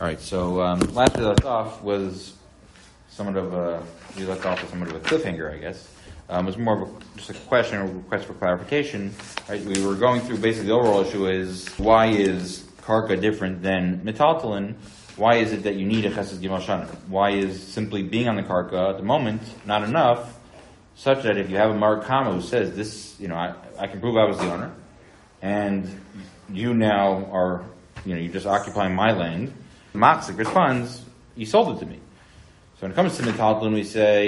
All right, so last we left off was somewhat of a cliffhanger, I guess. It was more of just a question or request for clarification. Right? We were going through basically the overall issue is why is karka different than metaltalin? Why is it that you need a chesed gimal shana? Why is simply being on the karka at the moment not enough, such that if you have a marakama who says this, I can prove I was the owner, and you now are, you're just occupying my land. Matzik responds, you sold it to me. So when it comes to metaltalin, we say,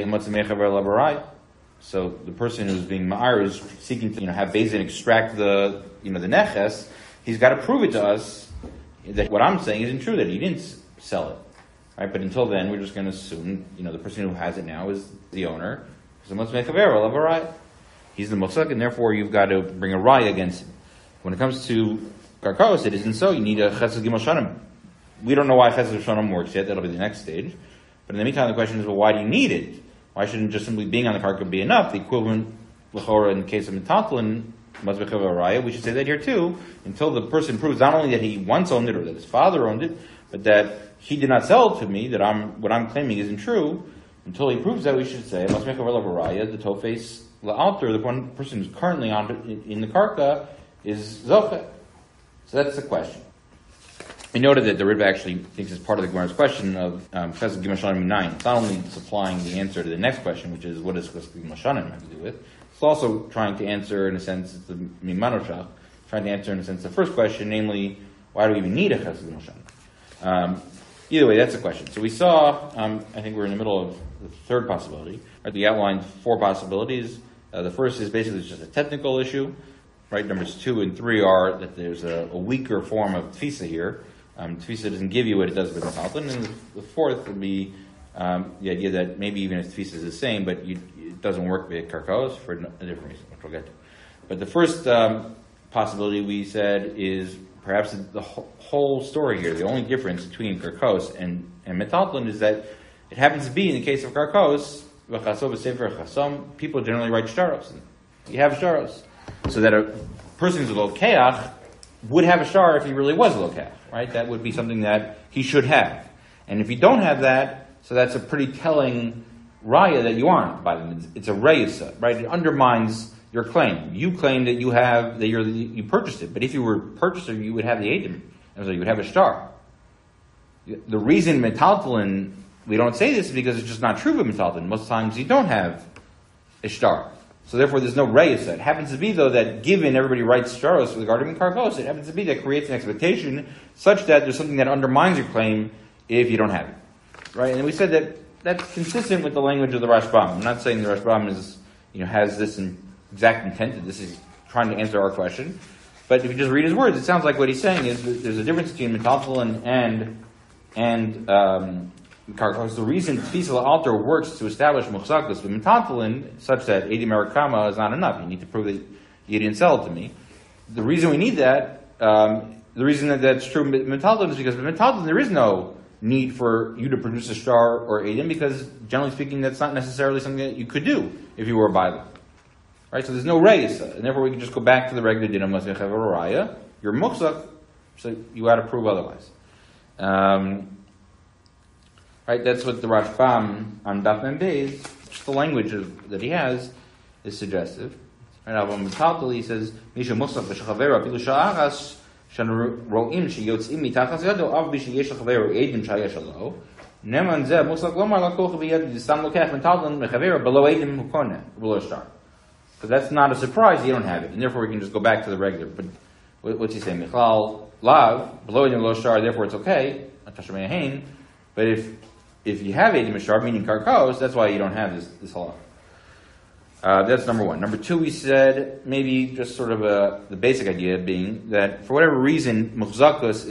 so the person who's being ma'ar is seeking to, have Beis Din extract the neches. He's got to prove it to us that what I'm saying isn't true, that he didn't sell it. Right? But until then, we're just going to assume, the person who has it now is the owner. He's the mutzak, and therefore you've got to bring a raya against him. When it comes to karkos, it isn't so. You need a chesed gimal shanim. We don't know why chesed shanim works yet. That'll be the next stage. But in the meantime, the question is, well, why do you need it? Why shouldn't just simply being on the karka be enough? The equivalent l'chora in the case of metaltalin, mazbechav raya, we should say that here too, until the person proves not only that he once owned it or that his father owned it, but that he did not sell it to me, that what I'm claiming isn't true. Until he proves that, we should say mazbechav raya, the tofes la'alter, the one person who's currently in the karka is zochet. So that's the question. We noted that the Ritva actually thinks it's part of the Gemara's question of Chesed Gimal Shanim 9. It's not only supplying the answer to the next question, which is what does Chesed Gimal Shanim have to do with. It's also trying to answer, in a sense, it's the Mimanoshach, trying to answer, in a sense, the first question, namely, why do we even need a Chesed Gimal Shanim? Either way, that's the question. So we saw, I think we're in the middle of the third possibility. Right? We outlined four possibilities. The first is basically just a technical issue. Right? Numbers 2 and 3 are that there's a weaker form of tfisa here. Tfisa doesn't give you what it does with metaltalin, and the fourth would be the idea that maybe even if tfisa is the same, but it doesn't work with karkos for a different reason, which we'll get to. But the first possibility we said is perhaps the whole story here. The only difference between karkos and metaltalin is that it happens to be in the case of karkos, people generally write shtaros. You have shtaros, so that a person who's a lokeach would have a shtar if he really was a lokeach. Right? That would be something that he should have. And if you don't have that, so that's a pretty telling raya that you aren't by them. It's a reyusa, right? It undermines your claim. You claim that you purchased it, but if you were a purchaser, you would have the edim. So you would have a shtar. The reason metaltalin, we don't say this is because it's just not true with metaltalin. Most times you don't have a shtar. So therefore there's no reyusa. It happens to be though that given everybody writes shtaros regarding karkos, it happens to be that creates an expectation such that there's something that undermines your claim if you don't have it. Right? And we said that that's consistent with the language of the Rashbam. I'm not saying the Rashbam is, has this exact intent that this is trying to answer our question. But if you just read his words, it sounds like what he's saying is that there's a difference between metaltalin and karkos. The reason tfisa la'alter works to establish muchzakus with metaltalin, such that edi merakama is not enough. You need to prove that you didn't sell it to me. The reason we need that, the reason that that's true with metaltalin is because with metaltalin there is no need for you to produce a shtar or edim, because generally speaking that's not necessarily something that you could do if you were a bailam. Right? So there's no reis, and therefore we can just go back to the regular din of masbechav raya. You're muchzak, so you got to prove otherwise. Right, that's what the Rashbam on Daf Mem Beis, just the language that he has, is suggestive. Right, on Metaltal he says, "Misha Musaf v'shachavera pilu sha'aras shan ro'im sheyotzim mitachas yado av b'sheyesh l'chavera edim shayesh alo neman zeh Musaf lomar lakoch v'yad distam lokech Metaltal v'chavera below edim hukoneh below shtar." Because that's not a surprise. You don't have it, and therefore we can just go back to the regular. But what's he saying? Michlal lav below edim below shtar. Therefore it's okay. But if you have edim shtar, meaning karkos, that's why you don't have this halach. That's number one. Number two, we said maybe just sort of the basic idea being that for whatever reason, muchzakus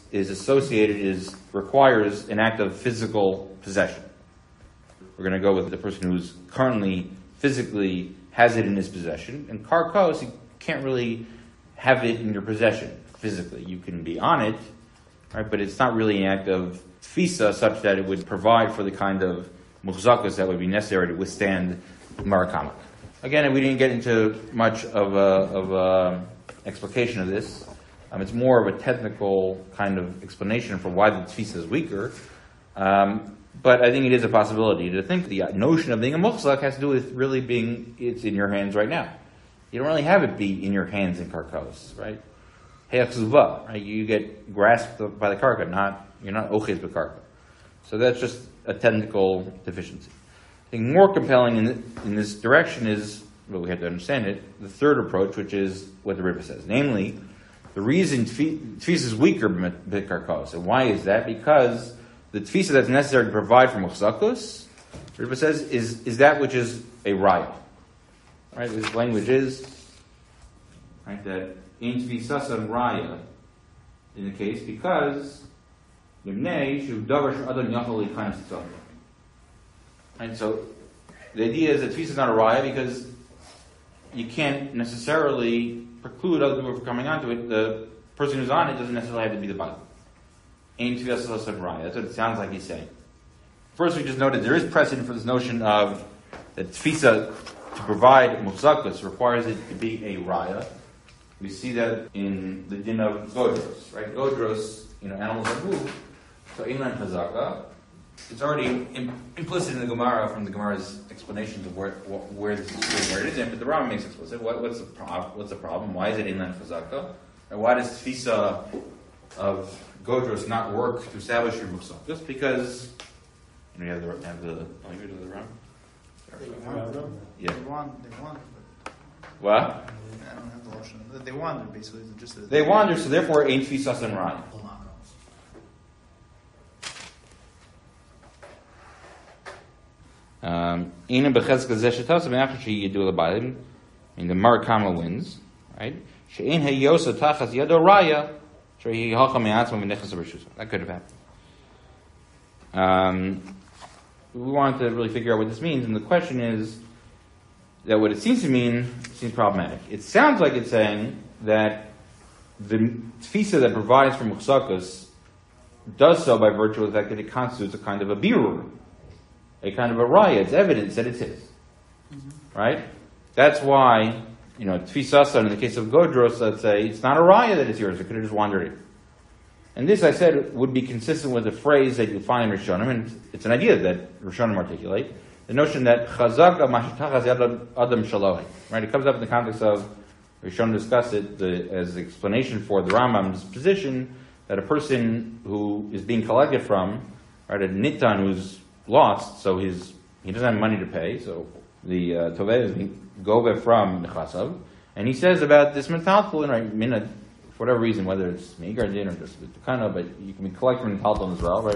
requires an act of physical possession. We're going to go with the person who's currently physically has it in his possession, and karkos, you can't really have it in your possession physically. You can be on it, right? But it's not really an act of tfisa such that it would provide for the kind of muchzakus that would be necessary to withstand marakama. Again, we didn't get into much of a explication of this. It's more of a technical kind of explanation for why the tfisa is weaker. But I think it is a possibility to think the notion of being a muchzak has to do with really being, it's in your hands right now. You don't really have it be in your hands in karkos, right? He'achzuva, right? You get grasped by the karka, you're not oches b'karka. So that's just a technical deficiency. I think more compelling in this direction is, well, we have to understand it, the third approach, which is what the Ritva says. Namely, the reason tfisa is weaker b'karkos. And why is that? Because the tfisa that's necessary to provide for muchzakus, the Ritva says, is that which is a raya. Right? This language is, right, that in tfisas and raya, in the case, because Right, so the idea is that tfisa is not a raya because you can't necessarily preclude other people from coming onto it. The person who's on it doesn't necessarily have to be the body. Ain tfisas and raya. That's what it sounds like he's saying. First, we just noted there is precedent for this notion of that tfisa to provide muhzakus requires it to be a raya. We see that in the din of godros, right? Godros, animals that move. So inland chazaka, it's already implicit in the Gemara from the Gemara's explanations of where this is where it is in, but the Rambam makes explicit. What's the problem? Why is it inland chazaka? And why does tfisa of godros not work to establish your muhzakus? Just because you have the language of the Rambam. They want. What? I don't have the lotion. They wander, basically. They wander, so therefore, ain't tfisas and raya. In the Marakama wins, right? That could have happened. We wanted to really figure out what this means, and the question is that what it seems to mean seems problematic. It sounds like it's saying that the tfisa that provides for muhzakus does so by virtue of the fact that it constitutes a kind of a birur, a kind of a raya. It's evidence that it's his. Mm-hmm. Right? That's why, tfisasa in the case of godros, let's say, it's not a raya that it's yours. It could have just wandered in. And this, I said, would be consistent with the phrase that you find in Rishonim, and it's an idea that Rishonim articulate, the notion that chazaka mashitachas yad adam shalohi. Right? It comes up in the context of, Rishonim discuss it as the explanation for the Rambam's position that a person who is being collected from, right, a nitan who's lost, so he doesn't have money to pay, so the toveh is being gove from nechasav, and he says about this metaltal, right, minad, for whatever reason, whether it's meigardin or just kind of, but you can be collected from metaltal as well, right?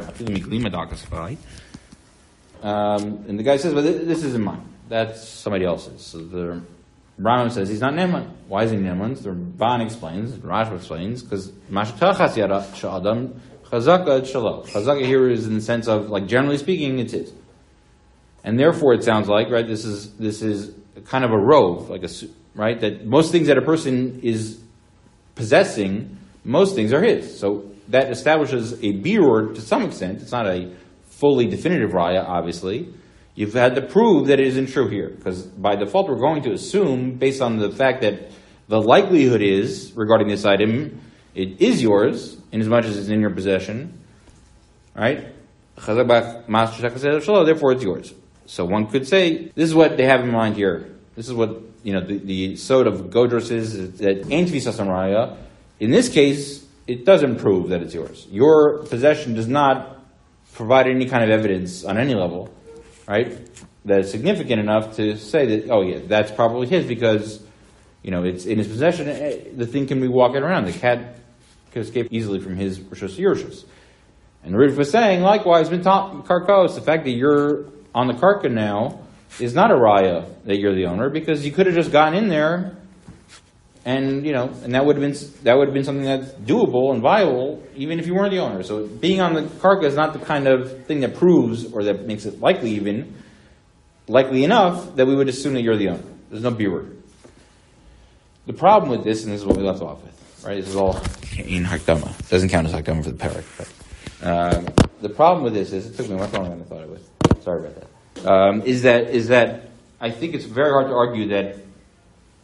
And the guy says, well, this isn't mine. That's somebody else's. So the Rambam says he's not Neman. Why is he Neman? The Ramban explains, Rashi explains, because mashatachas yada sha'adam chazaka shalom. Chazaka here is in the sense of, like, generally speaking, it's his. And therefore it sounds like, right, this is kind of a rove, right, that most things that a person is possessing, most things are his. So that establishes a birur to some extent. It's not a fully definitive raya, obviously. You've had to prove that it isn't true here, because by default we're going to assume, based on the fact that the likelihood is, regarding this item, it is yours, in as much as it's in your possession, right? Therefore it's yours. So one could say, this is what they have in mind here. This is what, the sod of godros is, that ain't tfisas raya. In this case, it doesn't prove that it's yours. Your possession does not provide any kind of evidence on any level, right, that is significant enough to say that, oh yeah, that's probably his, because, it's in his possession, the thing can be walking around. The cat could escape easily from his rishos yerushos. And the Ritva was saying, likewise, karkos, the fact that you're on the karka now is not a raya that you're the owner, because you could have just gotten in there, and and that would have been something that's doable and viable, even if you weren't the owner. So being on the karka is not the kind of thing that proves, or that makes it likely enough that we would assume that you're the owner. There's no birur. The problem with this, and this is what we left off with, right? This is all in hakdama. It doesn't count as hakdama for the parak. But the problem with this is, it took me much longer than I thought it would. Sorry about that. Is that I think it's very hard to argue that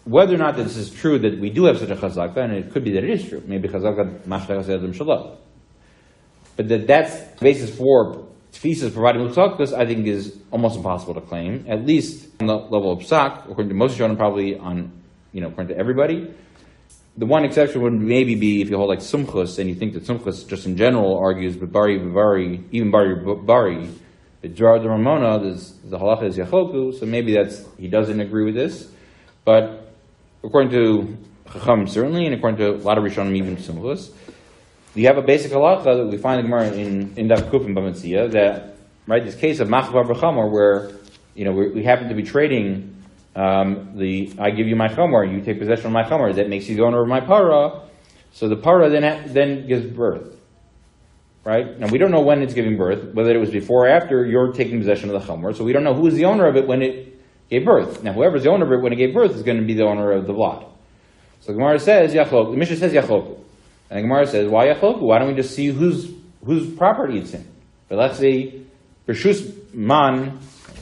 whether or not this is true that we do have such a chazaka, and it could be that it is true. Maybe chazaka mashtachas adam shalom. But that's the basis for tefisas providing musakas, I think, is almost impossible to claim, at least on the level of psak, according to most Rishonim, probably on, according to everybody. The one exception would maybe be if you hold like Sumchus, and you think that Sumchus just in general argues, but Bari, even Bari, the Gerard de Ramona, the halacha is Yachoku, so maybe he doesn't agree with this. But according to Chacham, certainly, and according to a lot of Rishonim, even Sumchus, you have a basic halacha that we find in Gemara in Daf Kuf and Bamatzia, that, right, this case of Machvar v'Chamor, where, we happen to be trading I give you my chamor, you take possession of my chamor, that makes you the owner of my para. So the para then gives birth, right? Now we don't know when it's giving birth, whether it was before or after you're taking possession of the chamor. So we don't know who is the owner of it when it gave birth. Now whoever's the owner of it when it gave birth is going to be the owner of the lot. So the Gemara says Yachlok. The Mishnah says Yachlok, and the Gemara says, why Yachlok? Why don't we just see whose property it's in? But let's say Bershus Man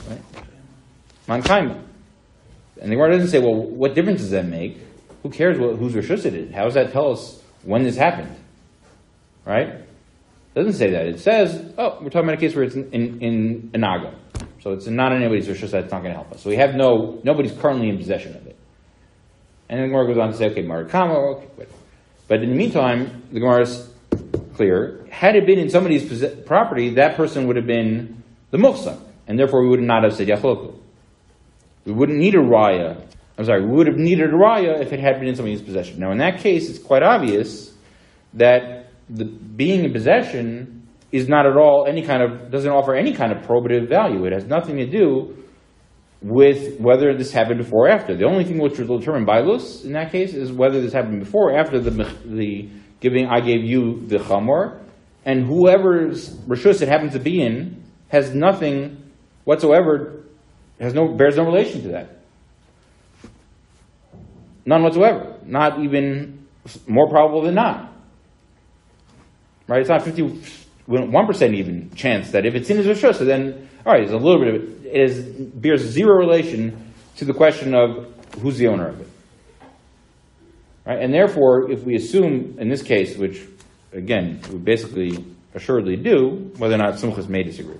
Kaima. And the Gemara doesn't say, well, what difference does that make? Who cares whose Rishus it is? How does that tell us when this happened? Right? It doesn't say that. It says, we're talking about a case where it's in Anaga. So it's not anybody's Rishus, that's not going to help us. So we have nobody's currently in possession of it. And then the Gemara goes on to say, okay, Marakama, okay, whatever. But in the meantime, the Gemara is clear. Had it been in somebody's property, that person would have been the Muhsak. And therefore we would not have said Yachloku. We wouldn't need a raya. We would have needed a raya if it had been in somebody's possession. Now, in that case, it's quite obvious that the being in possession is not at all doesn't offer any kind of probative value. It has nothing to do with whether this happened before or after. The only thing which will determine bailus in that case is whether this happened before or after the giving. I gave you the chamor, and whoever's rishus it happens to be in has nothing whatsoever. Bears no relation to that. None whatsoever. Not even more probable than not. Right? It's not 51% even chance that if it's in his Rishus, so then, alright, there's a little bit of it. It bears zero relation to the question of who's the owner of it. Right? And therefore, if we assume, in this case, which, again, we basically assuredly do, whether or not Sumchus may disagree,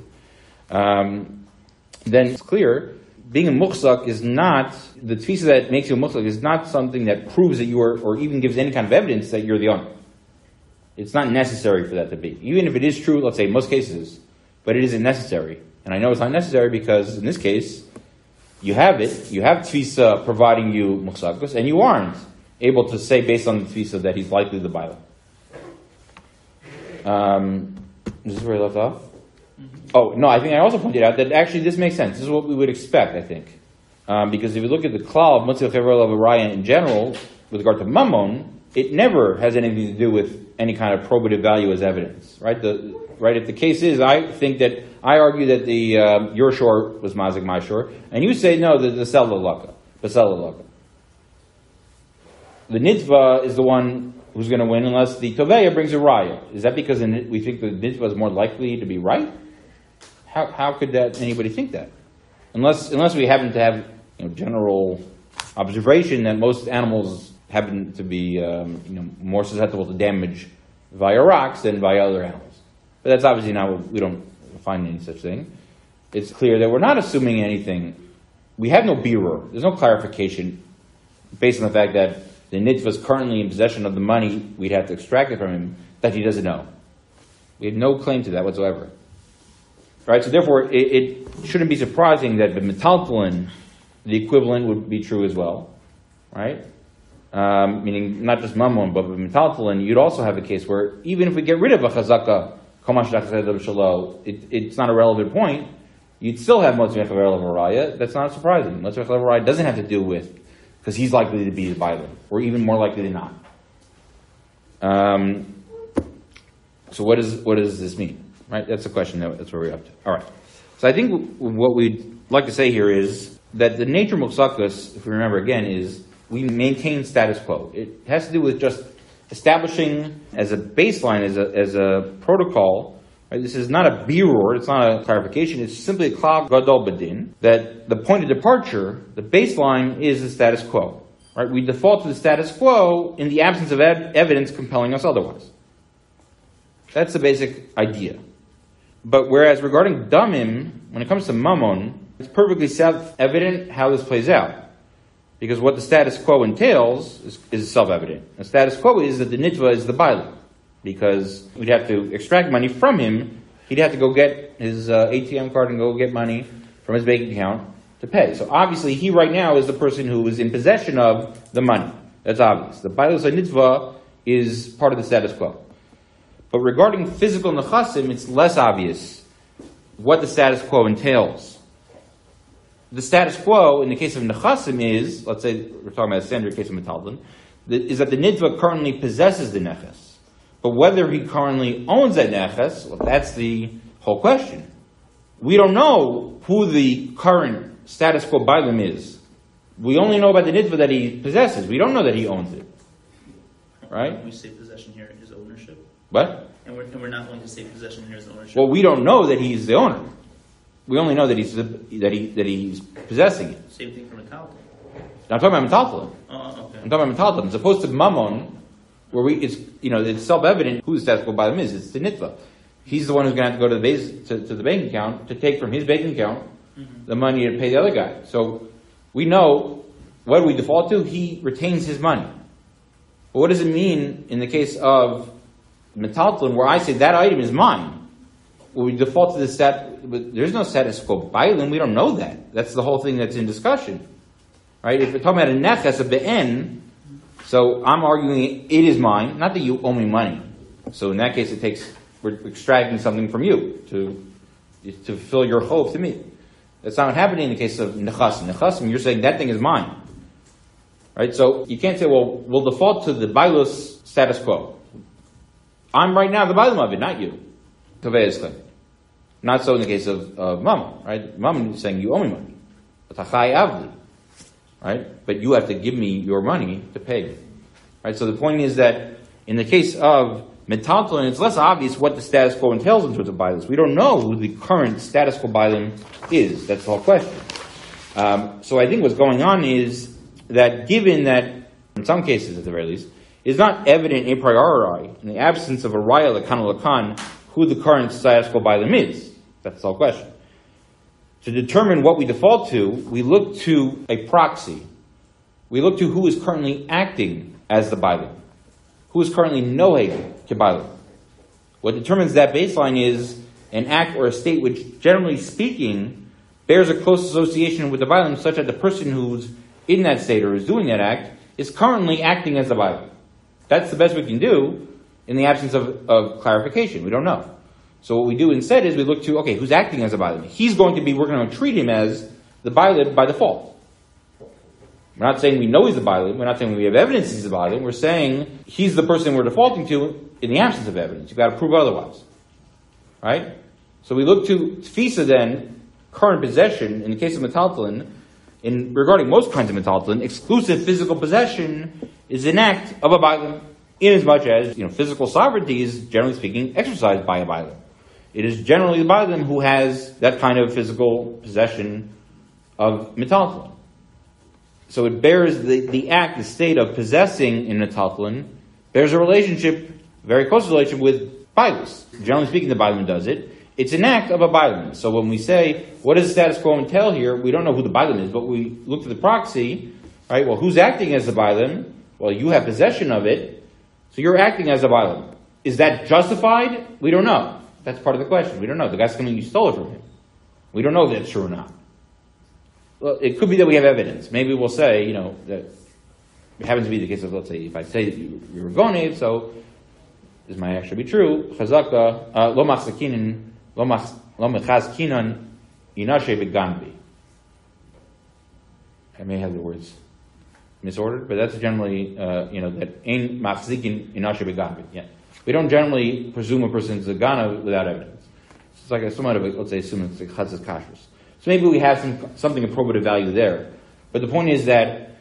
then it's clear, being a muhsak is not, the tefisa that makes you a muhsak is not something that proves that you are, or even gives any kind of evidence that you're the owner. It's not necessary for that to be. Even if it is true, let's say in most cases, but it isn't necessary. And I know it's not necessary because in this case, you have tefisa providing you muhsakus, and you aren't able to say based on the tefisa that he's likely the baila. Is this where I left off? Oh, no, I think I also pointed out that actually this makes sense. This is what we would expect, I think. Because if you look at the klal of Mutzil Chevrel of Araya in general, with regard to Mammon, it never has anything to do with any kind of probative value as evidence. Right? If the case is, I argue that your shore was Mazik, my shore, and you say, no, the Basela Laka. The Nitva is the one who's going to win unless the Toveya brings a Raya. Is that because we think the Nitva is more likely to be right? How could anybody think that? Unless we happen to have general observation that most animals happen to be more susceptible to damage via rocks than via other animals. But that's obviously not, we don't find any such thing. It's clear that we're not assuming anything. We have no birur. There's no clarification based on the fact that the nitva is currently in possession of the money we'd have to extract it from him that he doesn't know. We have no claim to that whatsoever. Right, so therefore, it shouldn't be surprising that the metaltalin, the equivalent would be true as well, right? Meaning not just mammon, but with metaltalin, you'd also have a case where even if we get rid of a chazaka, it's not a relevant point. You'd still have motzei mechaver of a raya. That's not surprising. Motzei mechaver of a raya doesn't have to do with because he's likely to be the Bible, or even more likely than not. So what does this mean? Right, that's the question. That's where we're up to. All right. So I think what we'd like to say here is that the nature of muhsakus, if we remember again, is we maintain status quo. It has to do with just establishing as a baseline, as a protocol. Right? This is not a birur. It's not a clarification. It's simply a klal gadol badin. That the point of departure, the baseline, is the status quo. Right? We default to the status quo in the absence of evidence compelling us otherwise. That's the basic idea. But whereas regarding damim, when it comes to mammon, it's perfectly self-evident how this plays out. Because what the status quo entails is self-evident. The status quo is that the nitva is the baila. Because we'd have to extract money from him, he'd have to go get his ATM card and go get money from his bank account to pay. So obviously he right now is the person who is in possession of the money. That's obvious. The baila nitva is part of the status quo. But regarding physical nechasim, it's less obvious what the status quo entails. The status quo in the case of nechasim is, let's say we're talking about a standard case of metalton, is that the nitva currently possesses the neches. But whether he currently owns that neches, well, that's the whole question. We don't know who the current status quo bailim is. We only know about the nitva that he possesses. We don't know that he owns it. Right? When we say possession here is ownership. What? And we're not going to say possession here is ownership. Well, we don't know that he's the owner. We only know that he's possessing it. Same thing for metalton. Now, I'm talking about metalton. Oh, okay. I'm talking about metalton. As opposed to mammon, where it's self-evident who the status quo bailim is. It's the nitva. He's the one who's going to have to go to the base, to the bank account to take from his bank account the money to pay the other guy. So we know what do we default to? He retains his money. But what does it mean in the case of metalton, where I say that item is mine? Well, we default to the but there's no status quo bailim. We don't know that. That's the whole thing that's in discussion, right? If we're talking about a neches, a be'en, so I'm arguing it is mine, not that you owe me money. So in that case, we're extracting something from you to fulfill your hope to me. That's not happening in the case of nechasim. Nechasim, you're saying that thing is mine, right? So you can't say, well, we'll default to the bailos status quo. I'm right now the bailim of it, not you. Not so in the case of mammon, right? Mammon is saying you owe me money. Right? But you have to give me your money to pay me. Right? So the point is that in the case of metalton, it's less obvious what the status quo entails in terms of bailos. We don't know who the current status quo bailim is. That's the whole question. So I think what's going on is that given that, in some cases at the very least, it's not evident a priori, in the absence of a raya lakan, who the current status quo bailim is. That's the whole question. To determine what we default to, we look to a proxy. We look to who is currently acting as the bailim. Who is currently noheg kebailim. What determines that baseline is an act or a state which, generally speaking, bears a close association with the bailim, such that the person who's in that state or is doing that act is currently acting as the bailim. That's the best we can do in the absence of clarification. We don't know. So what we do instead is we look to, okay, who's acting as a bailim? We're going to treat him as the bailim by default. We're not saying we know he's the bailim. We're not saying we have evidence he's the bailim. We're saying he's the person we're defaulting to in the absence of evidence. You've got to prove otherwise. Right? So we look to tfisa then, current possession, in the case of metalton, regarding most kinds of metalton, exclusive physical possession is an act of a bailim, inasmuch as, physical sovereignty is, generally speaking, exercised by a bailim. It is generally the bailim who has that kind of physical possession of metalton. So it bears the act, the state of possessing in metalton, bears a relationship, very close relationship with bailis. Generally speaking, the bailim does it. It's an act of a bailim. So when we say, what does the status quo entail here? We don't know who the bailim is, but we look to the proxy, right? Well, who's acting as the bailim? Well, you have possession of it, so you're acting as a bailim. Is that justified? We don't know. That's part of the question. We don't know. The guy's coming, you stole it from him. We don't know if that's true or not. Well, it could be that we have evidence. Maybe we'll say, that it happens to be the case of, let's say, if I say that you were gonev, so this might actually be true. Chazaka, lo mechazkinan inashe beganbi. I may have the words misordered, but that's generally, that ein machzikin inashe beganbi. Yeah. We don't generally presume a person's a gana without evidence. It's like somewhat of a, let's say, assuming it's like chatzas kashrus. So maybe we have something of probative value there. But the point is that,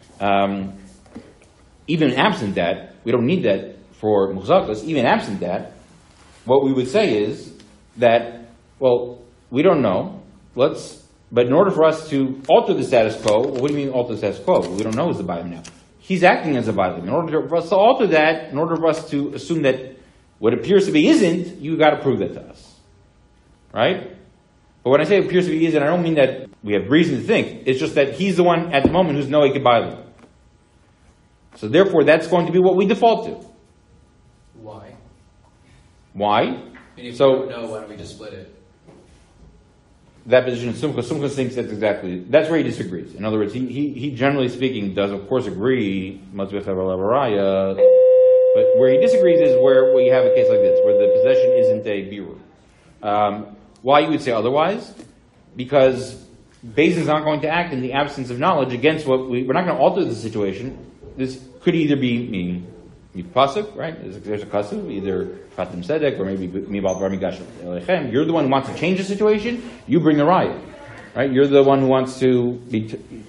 even absent that, we don't need that for muhzakas, even absent that, what we would say is that, well, we don't know, but in order for us to alter the status quo, what do you mean alter the status quo? We don't know who's the bailim now. he's acting as a Bailim. In order for us to alter that, in order for us to assume that what appears to be isn't, you got to prove that to us. Right? But when I say appears to be isn't, I don't mean that we have reason to think. It's just that he's the one at the moment who's no Bailim. So therefore, that's going to be what we default to. Why? Why? And if So- we don't know, why don't we just split it? That position of Sumka thinks that's where he disagrees. In other words, he generally speaking does of course agree, but where he disagrees is where we have a case like this, where the possession isn't a birur. Why you would say otherwise? Because Beis Din is not going to act in the absence of knowledge against what we're not going to alter the situation. This could either be pasuk, right? There's a pasuk, either Fatim Sedek or maybe Mibal Bar Migash Elechem. You're the one who wants to change the situation. You bring a riot, right? You're the one who wants to be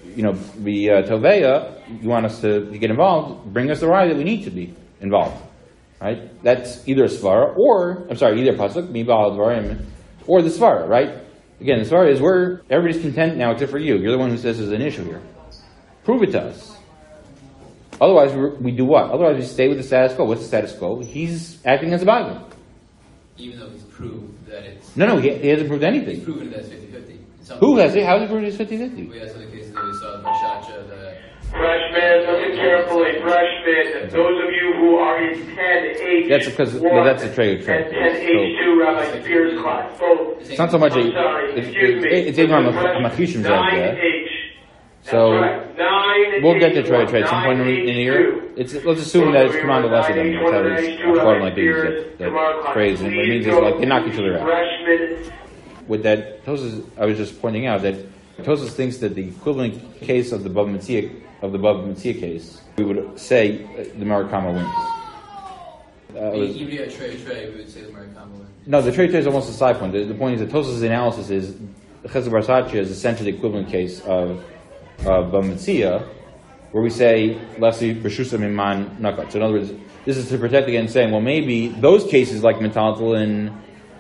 Toveya. You want us to get involved. Bring us the riot that we need to be involved, right? That's either a svara either pasuk Mibal Dvarim or the svara, right? Again, the svara is where everybody's content now except for you. You're the one who says there's an issue here. Prove it to us. Otherwise, we do what? Otherwise, we stay with the status quo. What's the status quo? He's acting as a Bailim. Even though he's proved that it's... No, he hasn't proved He's anything. proven that it's 50-50. Who has it? How has he proved it's 50-50? We had some of the cases that we saw, Bashacha, the... Freshman, listen carefully. Freshman, those of you who are in 10H1 That's because that's a trade. and 10H2 Rabbi Spears class. Both. It's not so much I'm sorry, excuse me. it's even on the Machishim side, yeah. 9H. So That's right. 9H1. we'll get to trade at some point in the year. Let's assume that it's command of lesser than that's how these according like these that phrase, and what it means is like they knock each other out. Freshman. With that, Tosas, I was just pointing out that Tosas thinks that the equivalent case of the Bava Metzia case, we would say the Marakama wins. Even if you had Trey, we would say the Marikama win. No, the trade is almost a side point. The point is that Tosas' analysis is Chesed Barsachia is essentially the equivalent case of Bava Metzia, where we say Lasi B'Shusa Miman Nakat. So in other words, this is to protect against saying, well, maybe those cases like Metaltalin,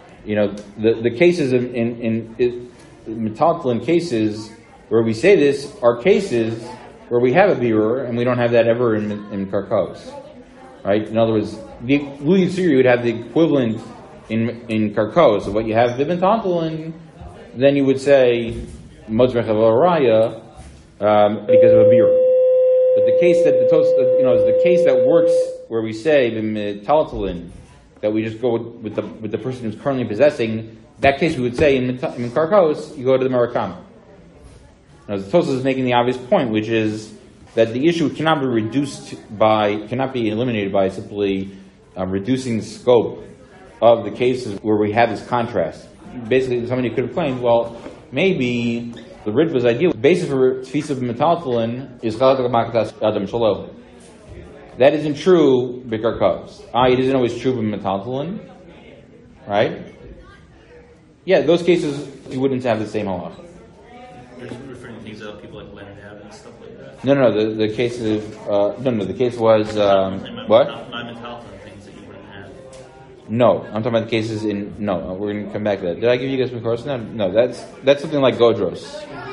the cases in Metaltalin cases where we say this are cases where we have a birur and we don't have that ever in Karkos. Right? In other words, the Lu Yitziri would have the equivalent in Karkos of what you have in Metaltalin, then you would say Motzmech Raya because of a birur. But the case that is the case that works where we say Metaltalin, that we just go with the person who's currently possessing, that case we would say in Karkos, you go to the Marakam. Now, the Tosas is making the obvious point, which is that the issue cannot be eliminated by simply reducing the scope of the cases where we have this contrast. Basically, somebody could have claimed, well, maybe the Ritva's idea, the basis for Tfisa Metaltalin is Adam Shalom. That isn't true b'karkos. It isn't always true b'metaltalin, right? Yeah, those cases you wouldn't have the same halacha. You're referring to things that people like Leonard Abbott and stuff like that? No. The case of the case was what? Not metaltalin things that you wouldn't have. No, I'm talking about the cases in. No, we're going to come back to that. Did I give you guys Mikoros? No, that's something like Godros.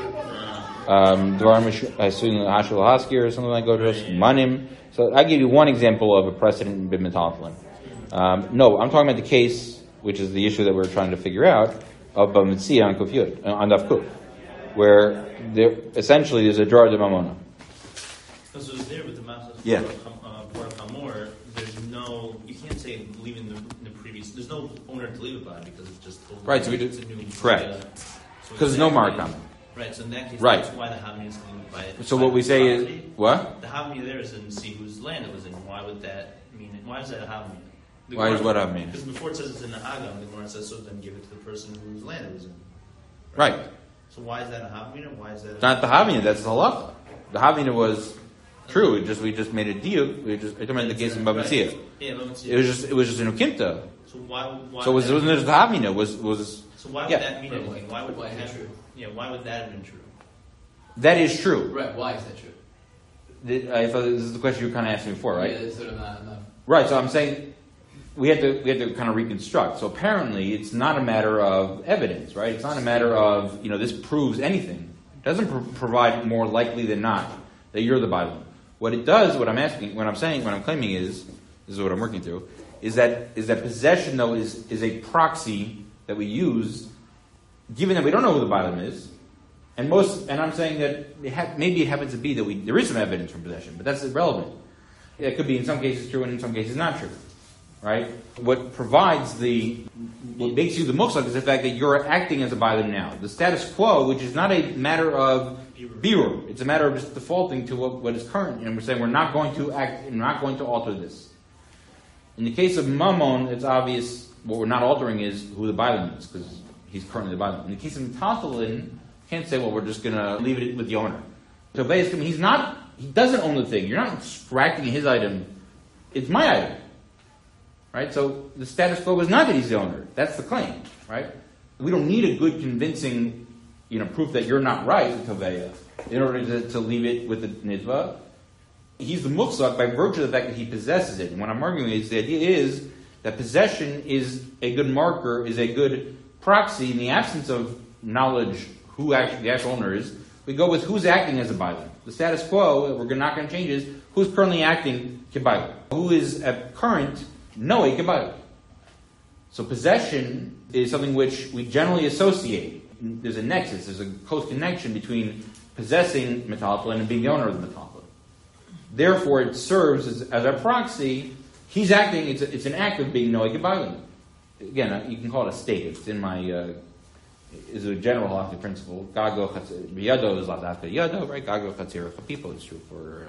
Dvarim Hashul Haski or something like Godros. Manim. So I give you one example of a precedent in Metaltalin. No, I'm talking about the case, which is the issue that we're trying to figure out, of Bava Metzia on Kufyud, on Daf Kuf, where essentially there's a jar de mamona. So there with the Masas Yeah. Bor Hamor, you can't say leaving the previous, there's no owner to leave it by because it's just Right, so we it's do- a new correct. so Because there's no Marakam. Right, so in that case, Right. that's why the Havni is going to buy it. So what we say is what? The Havni there is to see whose land it was in. Why would that mean? Why is that a Havni? Why is what Havni? Because before it says it's in the Agam, the Gemara says so. Then give it to the person whose land it was in. Right. So why is that a Havni? Why is that? It's not the Havina, that's the halacha. The Havina was true. We just made a deal. I talking about the case in Bava Metzia. Yeah, Bava Metzia. It was just an ukimta. So why? So wasn't just the Havina was. So why would yeah. that mean anything? Why would Why is that it true? Yeah, why would that have been true? That is true. Right, why is that true? I thought this is the question you were kind of asking before, right? Yeah, it's sort of not enough. Right. So I'm saying we have to kind of reconstruct. So apparently, it's not a matter of evidence, right? It's not a matter of this proves anything. It doesn't provide more likely than not that you're the Bible. What it does, what I'm claiming is, this is what I'm working through, is that possession though is a proxy that we use, given that we don't know who the Bailam is, and I'm saying that maybe it happens to be that there is some evidence from possession, but that's irrelevant. It could be in some cases true and in some cases not true, right? What makes you the muksuk is the fact that you're acting as a Bailam now. The status quo, which is not a matter of birur, it's a matter of just defaulting to what is current, and we're saying we're not going to act, and we're not going to alter this. In the case of Mammon, it's obvious what we're not altering is who the Bailam is, because he's currently the Bailam. In the case of Metaltalin, can't say, well, we're just going to leave it with the owner. So basically, he doesn't own the thing. You're not extracting his item. It's my item. Right? So the status quo is not that he's the owner. That's the claim. Right? We don't need a good convincing, proof that you're not right, Toveya, in order to leave it with the Nidva. He's the Muksak by virtue of the fact that he possesses it. And what I'm arguing is the idea is that possession is a good marker, is a good proxy in the absence of knowledge who actually the actual owner is. We go with who's acting as a Bailam. The status quo, we're not going to change, is who's currently acting Kibailam. Who is at current Noe Kibailam. So possession is something which we generally associate. There's a nexus, there's a close connection between possessing Metaltalin and being the owner of the Metaltalin. Therefore, it serves as a proxy. He's acting, it's an act of being Noe Kibailam. Again, you can call it a state. It's in my... is a general halakhic principle. Gago Yado is Ladaka Yado, right? Gago Chatzir Chapipo is true for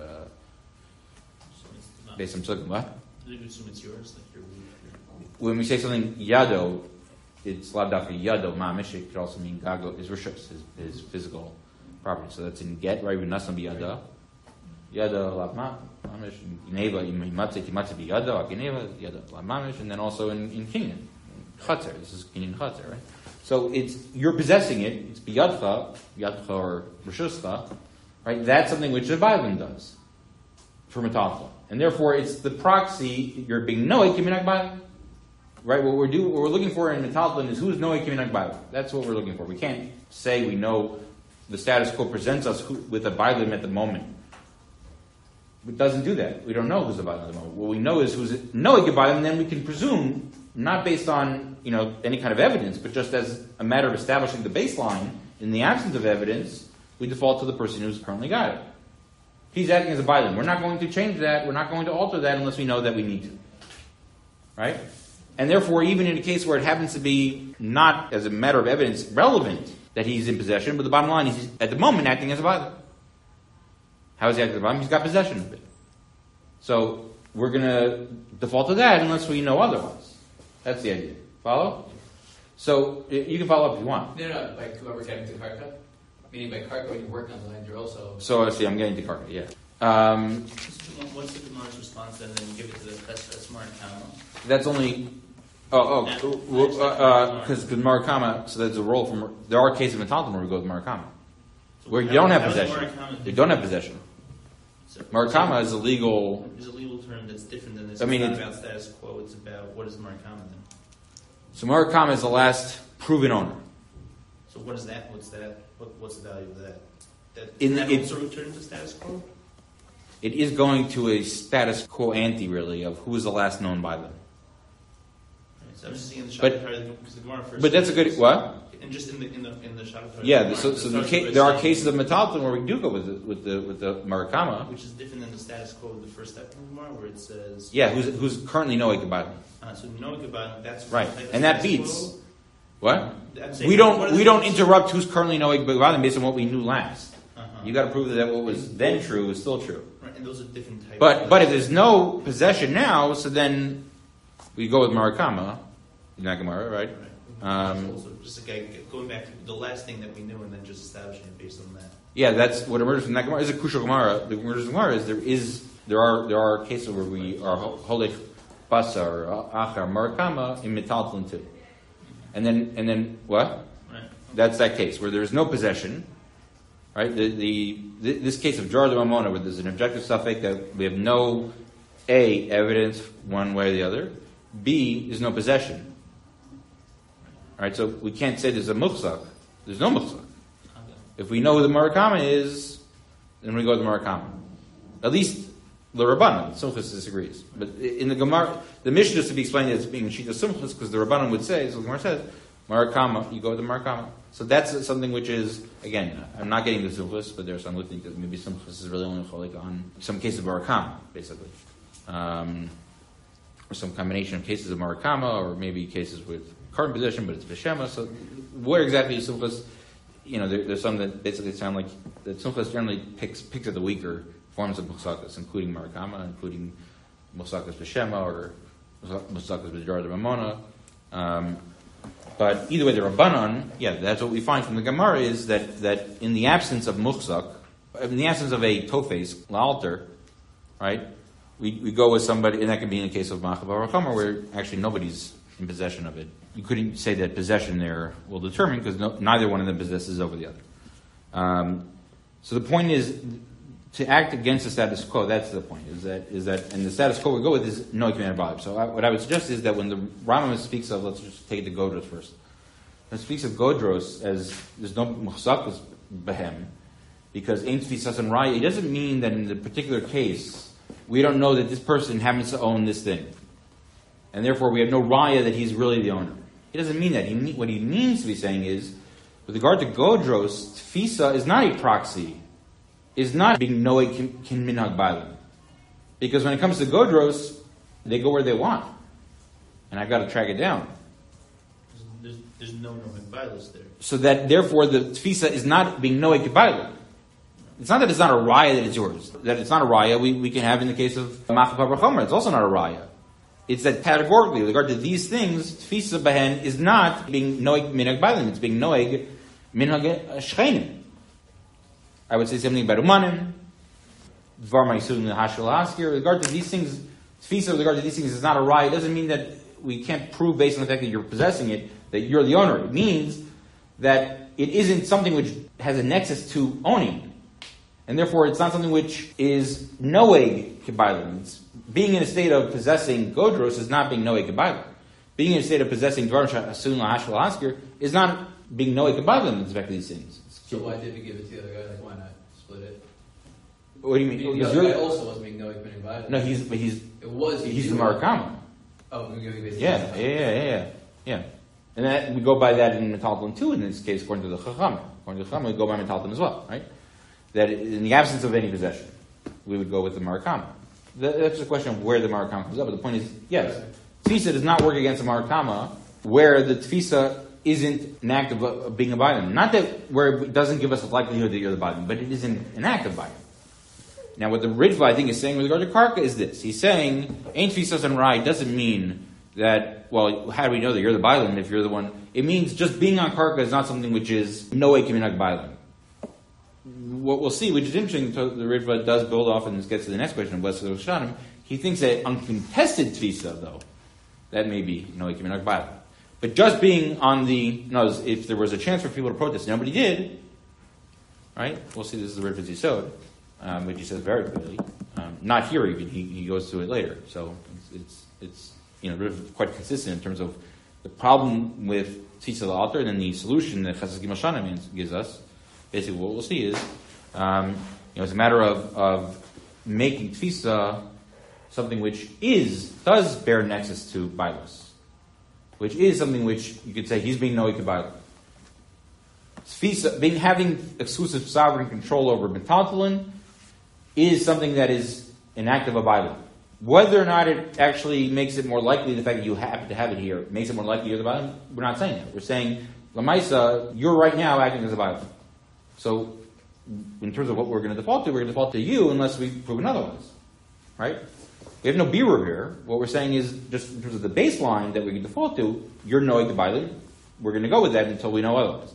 based on Sugim. What? It's yours, when we say something Yado, it's Ladaka Yado Mamish. It could also mean Gago is Rishus, his physical property. So that's in Get, right? Nasam Biyada. Yado Lavma Mamish. Gineva Imatze Kimatze Biyado Agineva Yado Lavmamish, and then also in Kinyan. Chatzer. This is Kinyan Chatzer, right? So you're possessing it. It's biyadcha or rishuscha, right? That's something which the Bailam does for Metaltalin, and therefore it's the proxy. You're being Noe Kiminag Bailam, right? What we're looking for in Metaltalin is who's Noe Kiminag Bailam. That's what we're looking for. We can't say we know the status quo presents us with a Bailam at the moment. It doesn't do that. We don't know who's the Bailam at the moment. What we know is who's Noe Bailam, and then we can presume, not based on any kind of evidence, but just as a matter of establishing the baseline. In the absence of evidence, we default to the person who's currently got it. He's acting as a Bailam. We're not going to change that. We're not going to alter that unless we know that we need to. Right? And therefore, even in a case where it happens to be not as a matter of evidence relevant that he's in possession, but the bottom line is he's at the moment acting as a Bailam. How is he acting as a Bailam? He's got possession of it. So we're going to default to that unless we know otherwise. That's the idea. Follow? So you can follow up if you want. No, like whoever getting to Karka? Meaning by Karka, when you work on the land, you're also... So I see, I'm getting to Karka, yeah. What's the Gemara's response and then give it to the Esmar Kama? That's only... because Marakama, so there's a role from... There are cases of Metaltalin where we go with Marakama. So where you don't have possession. You don't have possession. So Marakama is a legal... There's a legal term that's different than this. I mean, it's not about status quo, it's about what is Marakama then? So Marakama is the last proven owner. So what is that? What's that? What's the value of that? That also return to status quo? It is going to a status quo ante, really, of who is the last known by them. Right, so I'm just seeing the Shabbat because the Gemara first. But that's a good what? And just in the Shabbat. Yeah, there are cases of Metaltalin where we do go with the Marakama, which is different than the status quo of the first step of the Gemara, where it says who's currently Noe Kibailam. So Noe Kibailam, that's right, and that beats quo. What? We don't interrupt who's currently Noe Kibailam based on what we knew last. You got to prove that what was then true is still true. Right, and those are different types. But if there's no possession now, so then we go with Marakama, Nagamara, right? So just going back to the last thing that we knew and then just establishing it based on that. Yeah, that's what emerges from that Gemara is a Kushal Gemara. The emerges from Gemara is there are cases where we are Holech Basa or Achar Marakama in Metaltalin too. And then what? Right. That's that case where there is no possession. Right? This case of Jar Mamona, where there's an objective suffix that we have no A, evidence one way or the other, B, there's no possession. Right? So we can't say there's a muhsak. There's no muhsak. Okay. If we know who the Marakama is, then we go with the Marakama. At least the Rabbanan. Simchus disagrees. But in the Gemara, the Mishnah is to be explained as being Shita Simchus, because the Rabbanan would say, so the Gemara says, Marakama, you go with the Marakama. So that's something which is, again, I'm not getting the Simchus, but there's some who think that maybe Simchus is really only cholik on some cases of Marakama, basically. Or some combination of cases of Marakama, or maybe cases with current position, but it's Veshema. So where exactly is Simchus? There's some that basically sound like that Simchus generally picks at the weaker forms of Musakas, including Marakama, including Musakas Veshema, or Musakas B'Jar de Ramona. But either way, the Rabbanan, that's what we find from the Gemara is that in the absence of Muhsak, in the absence of a Tofes, La'alter, right, we go with somebody, and that can be in the case of Machabar Rakhamar, where actually nobody's in possession of it. You couldn't say that possession there will determine, because neither one of them possesses over the other. So the point is, to act against the status quo, that's the point, is that, and the status quo we go with is no command vibe. So what I would suggest is that when the Rambam speaks of, let's just take it to Godros first. When it speaks of Godros as there's no Muhsakas Behem, because Ein Tfisas and Raya, it doesn't mean that in the particular case, we don't know that this person happens to own this thing. And therefore we have no Raya that he's really the owner. He doesn't mean that. What he means to be saying is, with regard to Godros, Tfisa is not a proxy, is not being Noe Kin Minhag Bailam. Because when it comes to Godros, they go where they want. And I've got to track it down. There's no Noe Bailas there. So that therefore the Tfisa is not being Noe Kin Bailam. It's not that it's not a raya that it's yours. That it's not a raya we can have in the case of Machabar Chomer. It's also not a raya. It's that categorically, with regard to these things, Tfisa Behen is not being Noeg Minhag Bailim. It's being Noeg Minhag Shchenim. I would say something about Umanim, Dvar Ma'isud Hashel Askir. With regard to these things, Tfisa with regard to these things is not a raya. It doesn't mean that we can't prove based on the fact that you're possessing it, that you're the owner. It means that it isn't something which has a nexus to owning. And therefore, it's not something which is noeg kibailim. Being in a state of possessing godros is not being noeg kibailim. Being in a state of possessing dvarim asun lahashal askir is not being noeg kibailim in respect to these things. So why did we give it to the other guy? Like, why not split it? What do you mean? The other guy also wasn't being noeg kibailim. No, he's the Marakama. Oh, we're giving basically. Yeah. And that, we go by that in Metalton too. In this case, according to the Chacham, we go by Metalton as well, right? That in the absence of any possession, we would go with the Marakama. That's the question of where the Marakama comes up. But the point is, yes, Tfisa does not work against the Marakama where the Tfisa isn't an act of being a Bailam. Not that where it doesn't give us a likelihood that you're the Bailam, but it isn't an act of Bailam. Now what the Ritva, I think, is saying with regard to Karka is this. He's saying, Ein Tfisas and Rai doesn't mean that, well, how do we know that you're the Bailam if you're the one? It means just being on Karka is not something which is no way Kiminag Bailam. What we'll see, which is interesting, the Ritva does build off, and this gets to the next question of West Shanim. He thinks that uncontested Tfisa, though, that may be no Kiminag Bailam. But just being on if there was a chance for people to protest, nobody did, right? We'll see this is the Ritva's Yisod, which he says very clearly. Not here even, he goes to it later. So it's Ritva quite consistent in terms of the problem with Tfisa the altar, and then the solution that Chesed Gimel Shana gives us. Basically, what we'll see is, it's a matter of making Tfisa something which does bear nexus to Bailos, which is something which you could say he's being Noe K'Bailos. Tfisa, having exclusive sovereign control over Metaltalin is something that is an act of a Bailos. Whether or not it actually makes it more likely, the fact that you happen to have it here, makes it more likely you're the Bailos, we're not saying that. We're saying, Lamaisa, you're right now acting as a Bailos. So, in terms of what we're going to default to, we're going to default to you unless we've proven otherwise. Right? We have no birur here. What we're saying is, just in terms of the baseline that we can default to, you're Noeg K'Bailim. We're going to go with that until we know otherwise.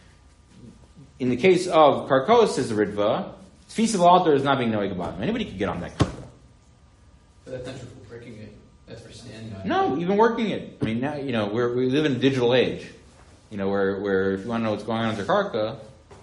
In the case of Karkos, says the Ritva, Tfisa L'Alter is not being Noeg K'Bailim. Anybody could get on that Karka. But that's not true for breaking it. That's for standing on it. No, even working it. I mean, now, we live in a digital age. Where if you want to know what's going on in Karka,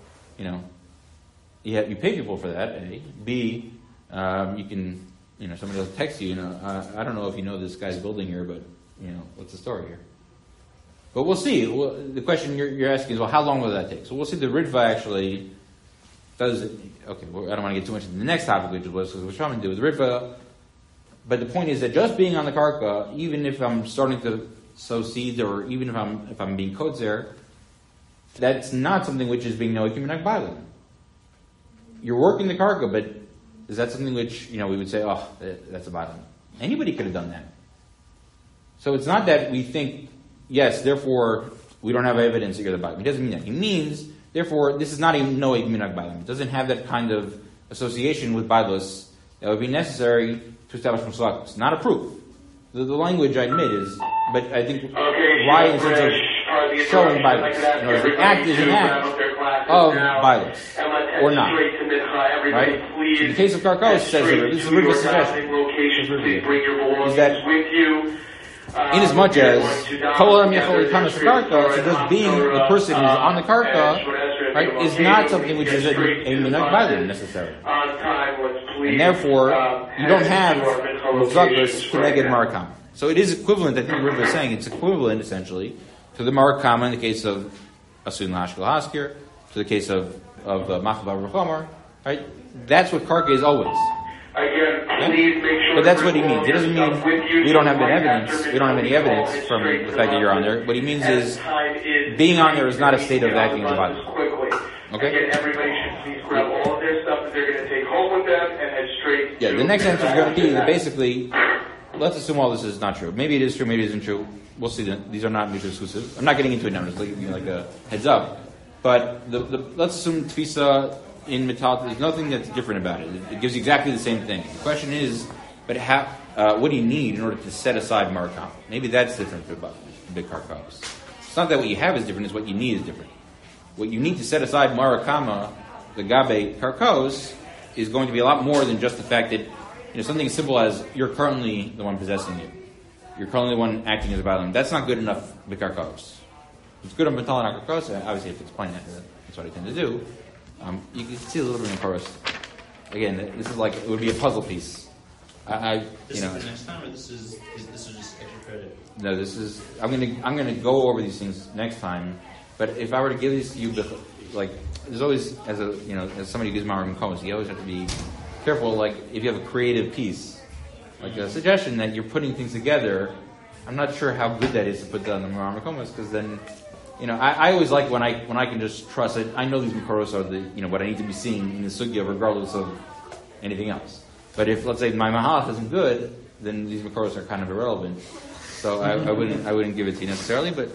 you pay people for that, A. B, you can, somebody will text you, I don't know if you know this guy's building here, but, what's the story here? But we'll see. The question you're asking is, well, how long will that take? So we'll see the Ritva actually does it? Okay, well, I don't want to get too much into the next topic, which was what we're trying to do with Rifa. But the point is that just being on the karka, even if I'm starting to sow seeds, or even if I'm being kodzer, that's not something which is being noekim minak bailim. You're working the karka, but is that something which we would say, oh, that's a bailim? Anybody could have done that. So it's not that we think, yes, therefore we don't have evidence that you're the bailim. It doesn't mean that. It means, therefore, this is not a noekim minak bailim. It doesn't have that kind of association with bailus that would be necessary to establish muslakos. Not a proof. The language, I admit, is, but I think why in the sense of showing bailus. The act is an act of bailus, or not. Right? In the case of Karkos, it says this is a Riva's suggestion. Is that in as much as Kolam Yachol Kamas Karka, so just being the person who's on the Karka, right, is not something which is a minhag bailim necessarily. And therefore, you don't have Muzakos Keneged Marakama. So it is equivalent, I think Riva is saying, it's equivalent essentially to the Marakama in the case of Asun Lashkel Haskir, to the case of Machav Chomer, right? That's what Karka is always. Again, please make sure. But that's what he means. It doesn't mean we don't have any evidence. We don't have any evidence from the fact that you're on there. What he means is being on there is not a state of acting as a body. Okay? Again, everybody should please grab all of their stuff that they're going to take home with them and head straight. Yeah, the next answer is going to be that basically, let's assume all this is not true. Maybe it is true, maybe it isn't true. We'll see. These are not mutually exclusive. I'm not getting into it now. I'm just giving you like a heads up. But let's assume Tfisa in Metal, there's nothing that's different about it. It gives you exactly the same thing. The question is, but what do you need in order to set aside Marakam? Maybe that's different about big Karkos. It's not that what you have is different, it's what you need is different. What you need to set aside Marakama, the Gabe Karkos, is going to be a lot more than just the fact that, something as simple as you're currently the one possessing it. You're currently the one acting as a Bailam. That's not good enough with Karkos. It's good on Metal and Karkos, obviously if it's plain, that's what I tend to do. You can see a little bit in chorus. Again, this is like, it would be a puzzle piece. This is for next time, or this is just extra credit? No, I'm gonna go over these things next time. But if I were to give these to you, like, there's always, as somebody who gives Maram Komas, you always have to be careful. Like, if you have a creative piece, like a suggestion that you're putting things together, I'm not sure how good that is to put down the Maram Komas, because then. I always like when I can just trust it. I know these Makoros are what I need to be seeing in the Sugya regardless of anything else. But if, let's say, my Mahalach isn't good, then these Makoros are kind of irrelevant. So I wouldn't give it to you necessarily, but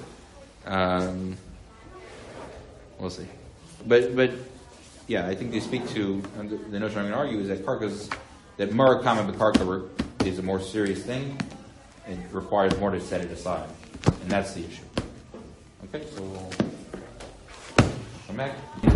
we'll see. But yeah, I think they speak to the notion I'm going to argue is that that Murakama B'Karka is a more serious thing. It requires more to set it aside. And that's the issue. Okay, so we'll come back.